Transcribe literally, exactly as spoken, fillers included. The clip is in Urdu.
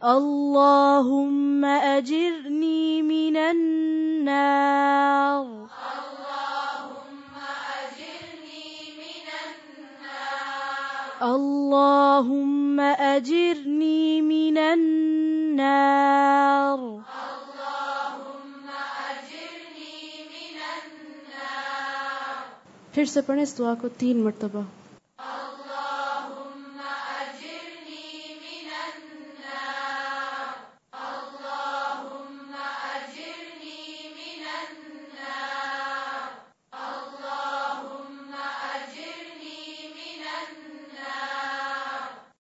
اللهم أجرني من النار اللهم أجرني من النار اللهم अजिरनी मिनन नार। फिर से पढ़ें इस दुआ को तीन मर्तबा।